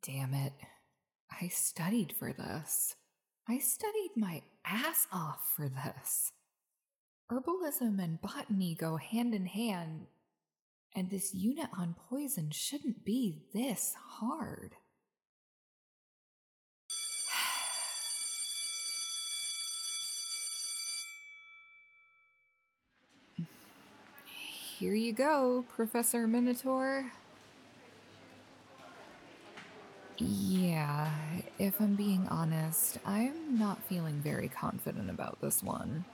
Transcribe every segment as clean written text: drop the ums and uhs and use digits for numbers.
Damn it. I studied for this. I studied my ass off for this. Herbalism and botany go hand in hand, and this unit on poison shouldn't be this hard. Here you go, Professor Minotaur. Yeah, if I'm being honest, I'm not feeling very confident about this one.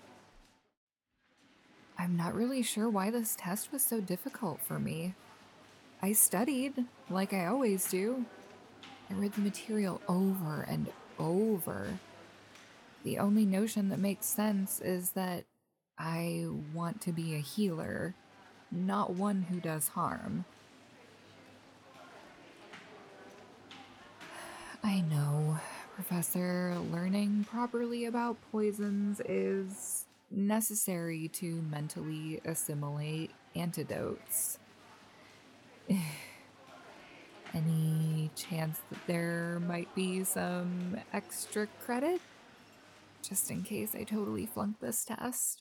I'm not really sure why this test was so difficult for me. I studied, like I always do. I read the material over and over. The only notion that makes sense is that I want to be a healer, not one who does harm. I know, Professor, learning properly about poisons is necessary to mentally assimilate antidotes. Any chance that there might be some extra credit? Just in case I totally flunked this test.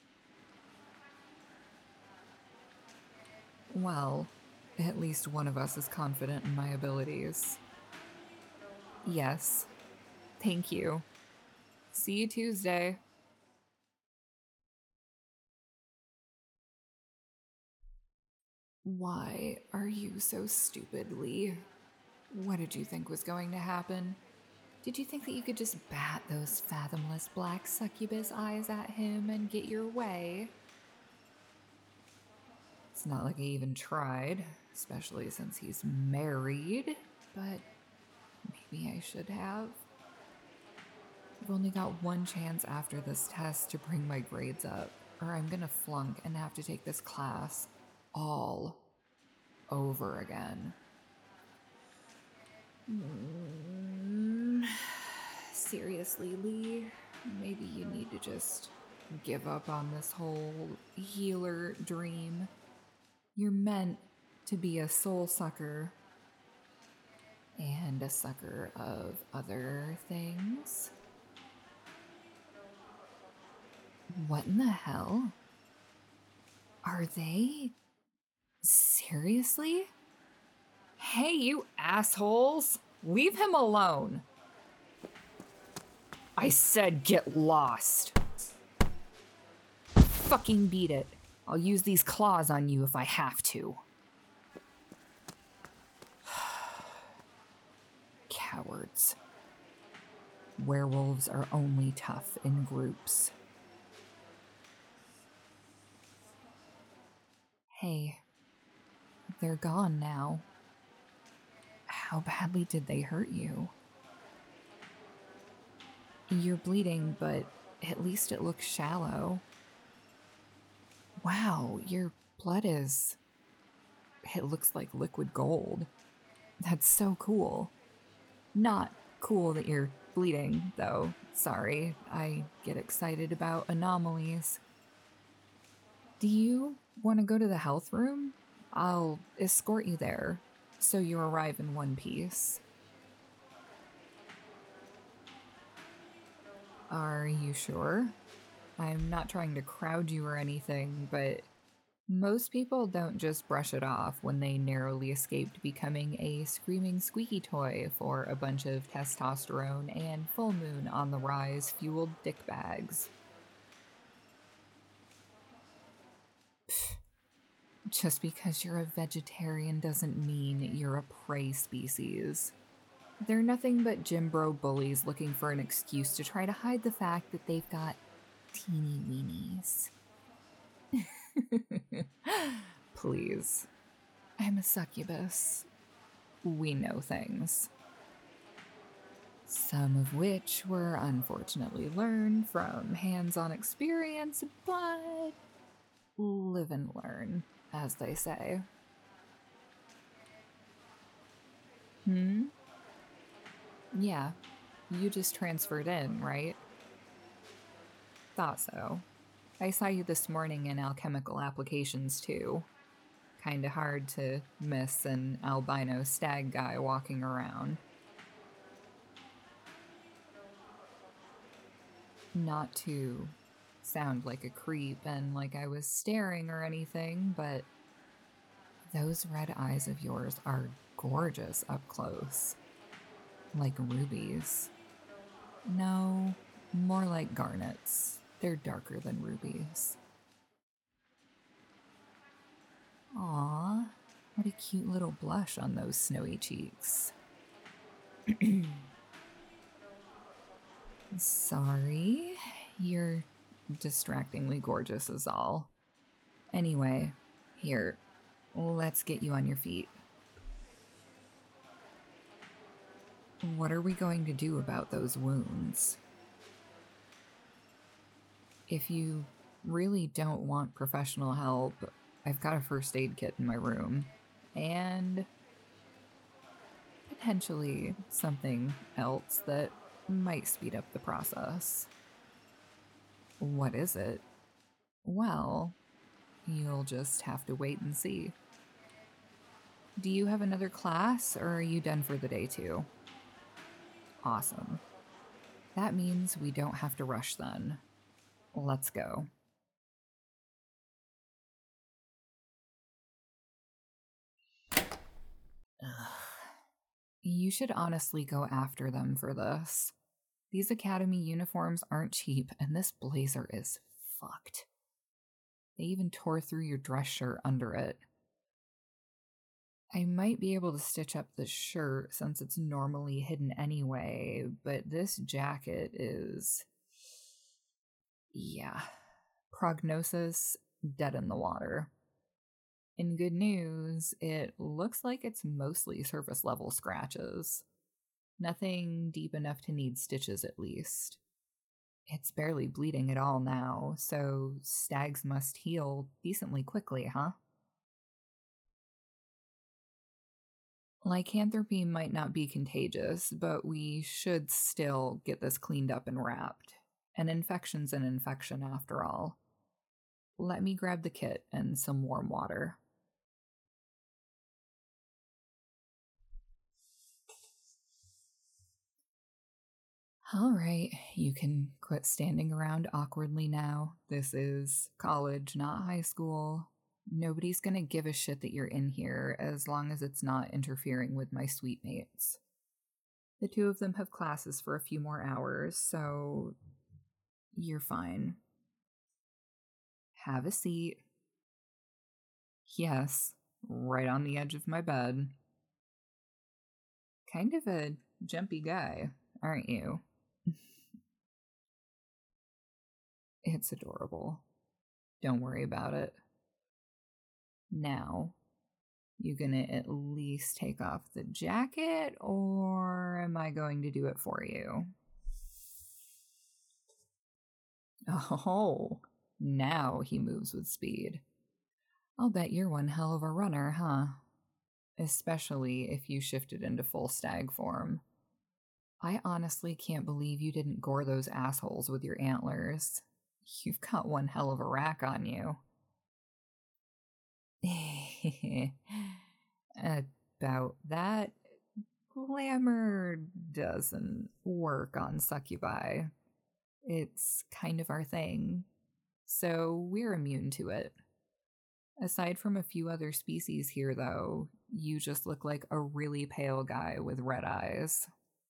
Well, at least one of us is confident in my abilities. Yes. Thank you. See you Tuesday. Why are you so stupid, Lee? What did you think was going to happen? Did you think that you could just bat those fathomless black succubus eyes at him and get your way? It's not like I even tried, especially since he's married, but maybe I should have. I've only got one chance after this test to bring my grades up, or I'm gonna flunk and have to take this class all over again. Seriously, Lee, maybe you need to just give up on this whole healer dream. You're meant to be a soul sucker and a sucker of other things. What in the hell? Are they? Seriously? Hey, you assholes! Leave him alone! I said get lost. Fucking beat it. I'll use these claws on you if I have to. Cowards. Werewolves are only tough in groups. Hey, they're gone now. How badly did they hurt you? You're bleeding, but at least it looks shallow. Wow, your blood is... It looks like liquid gold. That's so cool. Not cool that you're bleeding, though. Sorry, I get excited about anomalies. Do you want to go to the health room? I'll escort you there, so you arrive in one piece. Are you sure? I'm not trying to crowd you or anything, but most people don't just brush it off when they narrowly escaped becoming a screaming squeaky toy for a bunch of testosterone and full moon on the rise fueled dickbags. Just because you're a vegetarian doesn't mean you're a prey species. They're nothing but gym bro bullies looking for an excuse to try to hide the fact that they've got teeny weenies. Please. I'm a succubus. We know things. Some of which were unfortunately learned from hands-on experience, but live and learn, as they say. Yeah, you just transferred in, right? Thought so. I saw you this morning in alchemical applications, too. Kinda hard to miss an albino stag guy walking around. Not to sound like a creep and like I was staring or anything, but those red eyes of yours are gorgeous up close. Like rubies. No, more like garnets. They're darker than rubies. Aw, what a cute little blush on those snowy cheeks. Sorry, you're distractingly gorgeous is all. Anyway, here, let's get you on your feet. What are we going to do about those wounds? If you really don't want professional help, I've got a first aid kit in my room. And potentially something else that might speed up the process. What is it? Well, you'll just have to wait and see. Do you have another class, or are you done for the day too? Awesome. That means we don't have to rush then. Let's go. Ugh. You should honestly go after them for this. These academy uniforms aren't cheap, and this blazer is fucked. They even tore through your dress shirt under it. I might be able to stitch up the shirt since it's normally hidden anyway, but this jacket is. Yeah. Prognosis dead in the water. In good news, it looks like it's mostly surface level scratches. Nothing deep enough to need stitches, at least. It's barely bleeding at all now, so stags must heal decently quickly, huh? Lycanthropy might not be contagious, but we should still get this cleaned up and wrapped. An infection's an infection after all. Let me grab the kit and some warm water. All right, you can quit standing around awkwardly now. This is college, not high school. Nobody's gonna give a shit that you're in here as long as it's not interfering with my suite mates. The two of them have classes for a few more hours, so you're fine. Have a seat. Yes, right on the edge of my bed. Kind of a jumpy guy, aren't you? It's adorable. Don't worry about it. Now, you gonna at least take off the jacket, or am I going to do it for you? Oh, now he moves with speed. I'll bet you're one hell of a runner, huh? Especially if you shifted into full stag form. I honestly can't believe you didn't gore those assholes with your antlers. You've got one hell of a rack on you. About that, glamour doesn't work on succubi. It's kind of our thing, so we're immune to it. Aside from a few other species here, though, you just look like a really pale guy with red eyes.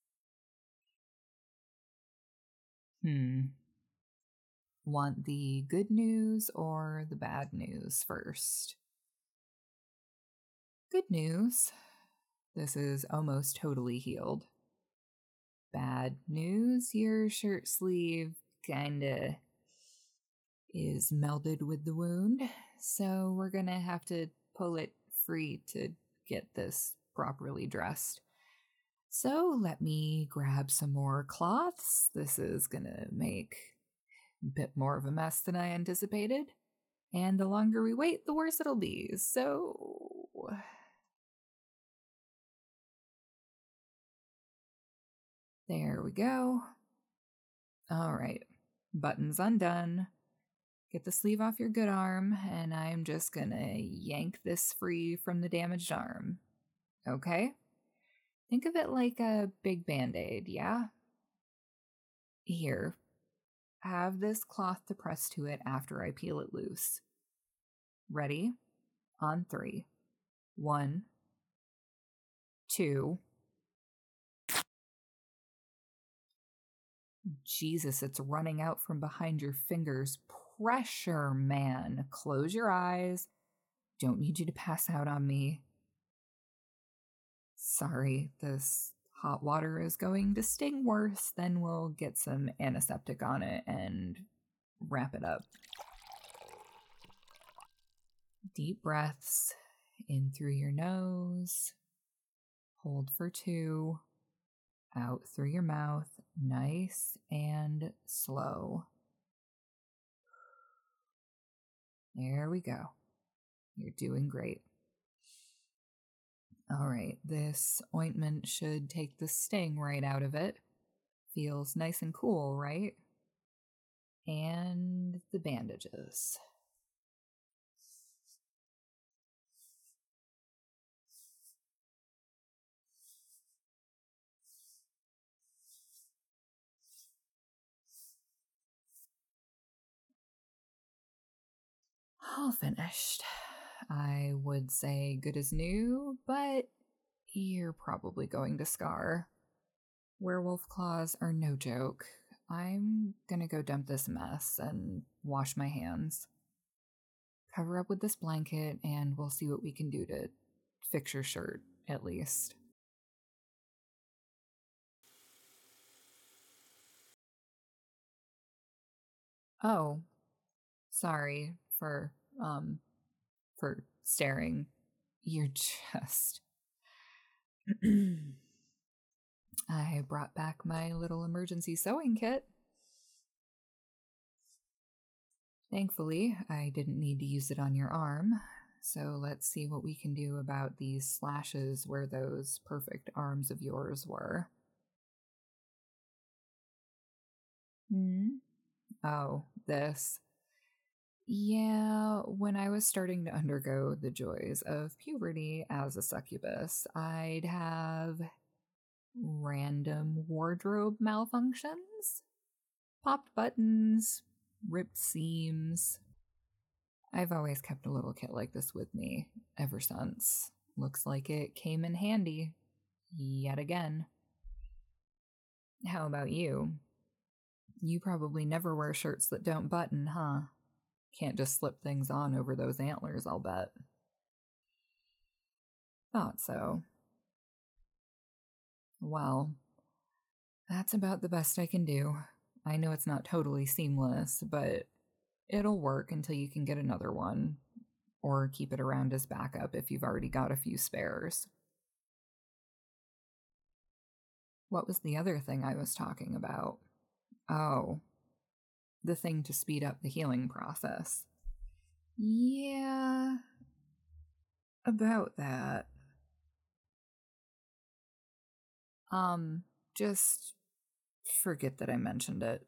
Want the good news or the bad news first? Good news. This is almost totally healed. Bad news, your shirt sleeve kinda is melded with the wound, so we're gonna have to pull it free to get this properly dressed. So let me grab some more cloths. This is gonna make a bit more of a mess than I anticipated. And the longer we wait, the worse it'll be. So. There we go. All right. Buttons undone. Get the sleeve off your good arm, and I'm just gonna yank this free from the damaged arm. Okay? Think of it like a big band aid, yeah? Here, have this cloth to press to it after I peel it loose. Ready? On three. 1, 2. Jesus, it's running out from behind your fingers. Pressure, man. Close your eyes. Don't need you to pass out on me. Sorry, this hot water is going to sting worse. Then we'll get some antiseptic on it and wrap it up. Deep breaths in through your nose. Hold for 2. Out through your mouth. Nice and slow. There we go. You're doing great. All right, this ointment should take the sting right out of it. Feels nice and cool, right? And the bandages. All finished. I would say good as new, but you're probably going to scar. Werewolf claws are no joke. I'm gonna go dump this mess and wash my hands. Cover up with this blanket and we'll see what we can do to fix your shirt, at least. Oh, sorry for staring. You're just I brought back my little emergency sewing kit. Thankfully, I didn't need to use it on your arm, so let's see what we can do about these slashes where those perfect arms of yours were. Oh, this. Yeah, when I was starting to undergo the joys of puberty as a succubus, I'd have random wardrobe malfunctions, popped buttons, ripped seams. I've always kept a little kit like this with me ever since. Looks like it came in handy yet again. How about you? You probably never wear shirts that don't button, huh? Can't just slip things on over those antlers, I'll bet. Thought so. Well, that's about the best I can do. I know it's not totally seamless, but it'll work until you can get another one, or keep it around as backup if you've already got a few spares. What was the other thing I was talking about? Oh, the thing to speed up the healing process. Yeah, about that. Just forget that I mentioned it.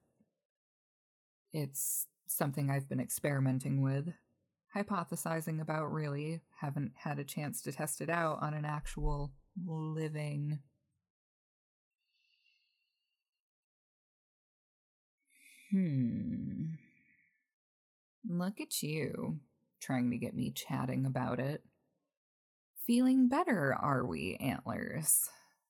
It's something I've been experimenting with, hypothesizing about, really. Haven't had a chance to test it out on an actual living. Look at you, trying to get me chatting about it. Feeling better, are we, Antlers?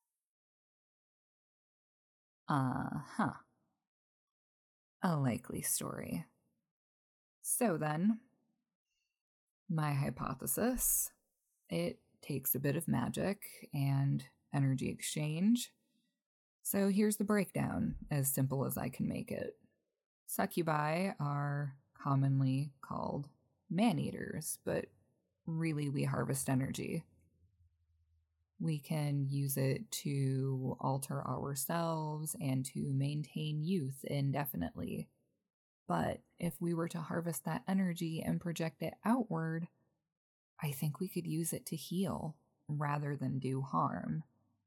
Uh-huh. A likely story. So then, my hypothesis, it takes a bit of magic and energy exchange. So here's the breakdown, as simple as I can make it. Succubi are commonly called man-eaters, but really we harvest energy. We can use it to alter ourselves and to maintain youth indefinitely. But if we were to harvest that energy and project it outward, I think we could use it to heal rather than do harm.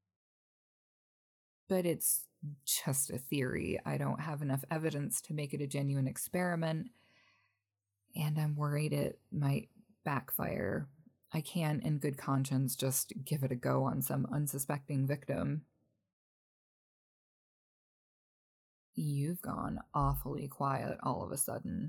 But it's just a theory. I don't have enough evidence to make it a genuine experiment. and I'm worried it might backfire. I can't, in good conscience, just give it a go on some unsuspecting victim. You've gone awfully quiet all of a sudden.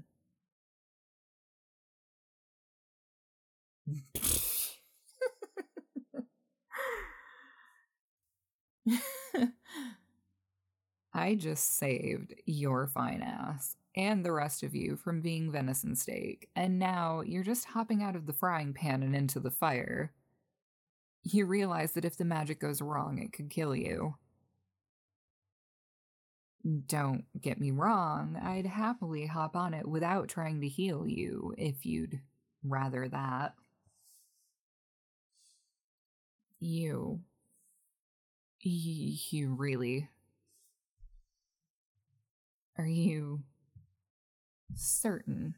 I just saved your fine ass and the rest of you from being venison steak, and now you're just hopping out of the frying pan and into the fire. You realize that if the magic goes wrong, it could kill you. Don't get me wrong, I'd happily hop on it without trying to heal you if you'd rather that. You. You really. Are you certain?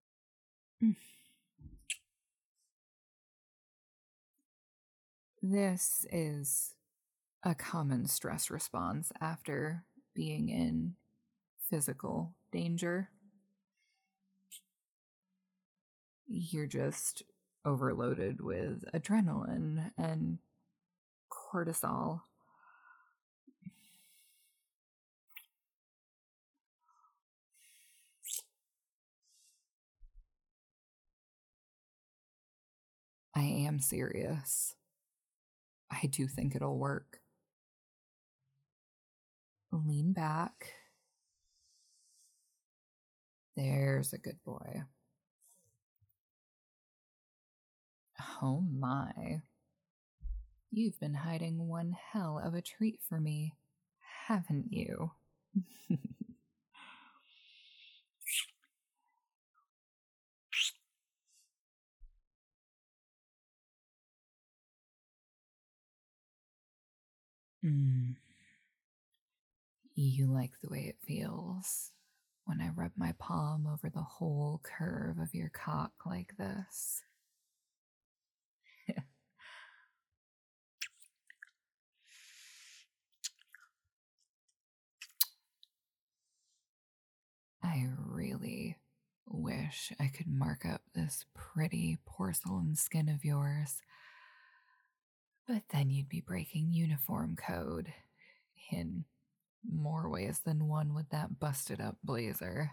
This is a common stress response after being in physical danger. You're just overloaded with adrenaline and cortisol. I am serious. I do think it'll work. Lean back. There's a good boy. Oh my. You've been hiding one hell of a treat for me, haven't you? Mm. You like the way it feels when I rub my palm over the whole curve of your cock like this. I really wish I could mark up this pretty porcelain skin of yours, but then you'd be breaking uniform code in more ways than one with that busted up blazer.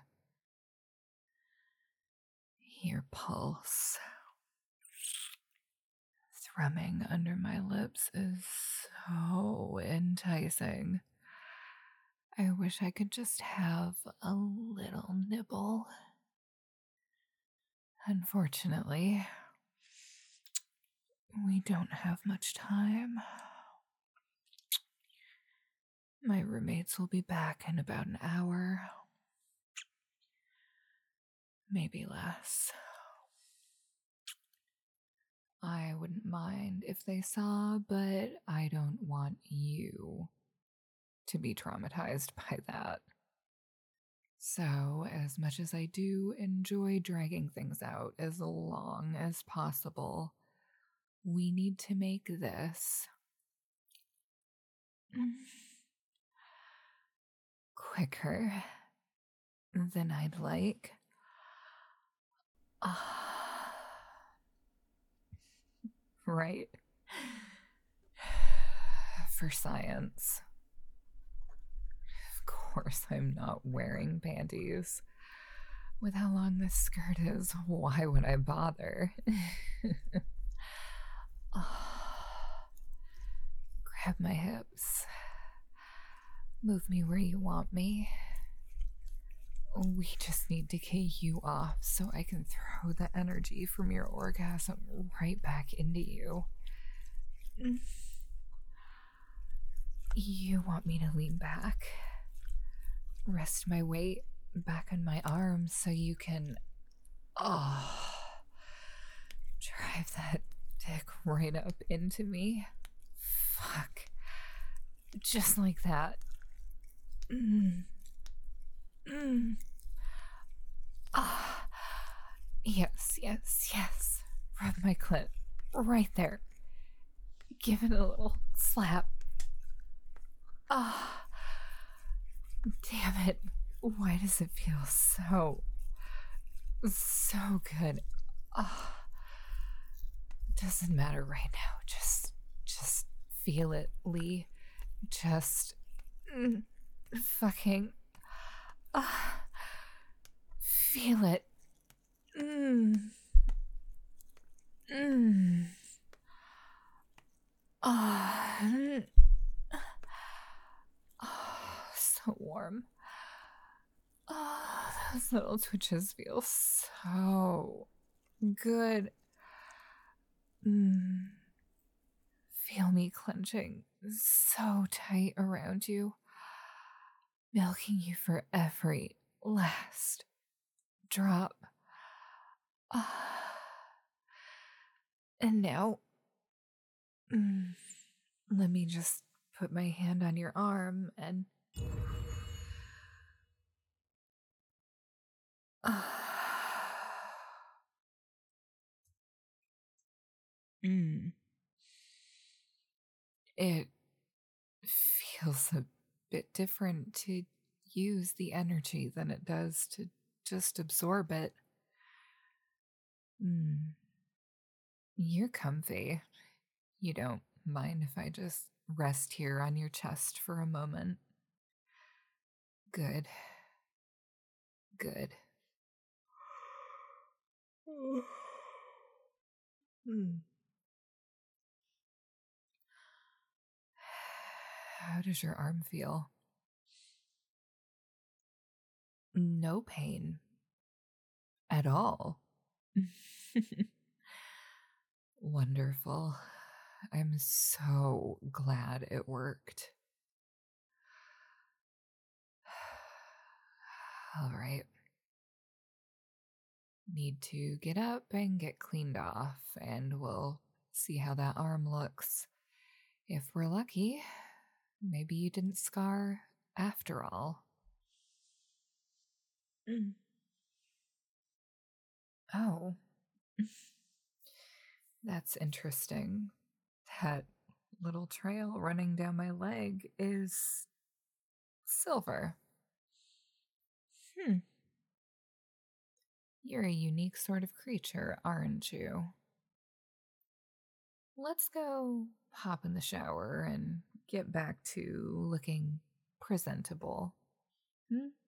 Your pulse thrumming under my lips is so enticing. I wish I could just have a little nibble. Unfortunately, we don't have much time. My roommates will be back in about an hour. Maybe less. I wouldn't mind if they saw, but I don't want you to be traumatized by that. So, as much as I do enjoy dragging things out as long as possible, we need to make this quicker than I'd like. Right. For science. Of course, I'm not wearing panties. With how long this skirt is, why would I bother? Grab my hips. Move me where you want me. We just need to get you off so I can throw the energy from your orgasm right back into you. You want me to lean back, rest my weight back on my arms so you can, drive that dick right up into me. Fuck. Just like that. Yes, yes, yes. Rub my clit. Right there. Give it a little slap. Damn it. Why does it feel so So good. Ah, doesn't matter right now. Just feel it, Lee. Just mm, fucking ah, feel it. Mm, mm. Ah, so warm. Those little twitches feel so good. Mm. Feel me clenching so tight around you, milking you for every last drop. Ah, and now, mm, let me just put my hand on your arm and. Mm, it feels a bit different to use the energy than it does to just absorb it. Mm, you're comfy. You don't mind if I just rest here on your chest for a moment? Good, good. Hmm. How does your arm feel? No pain at all. Wonderful. I'm so glad it worked. All right. Need to get up and get cleaned off, and we'll see how that arm looks. If we're lucky, maybe you didn't scar after all. Mm. Oh, that's interesting. That little trail running down my leg is silver. Hmm, you're a unique sort of creature, aren't you? Let's go hop in the shower and get back to looking presentable. Hmm?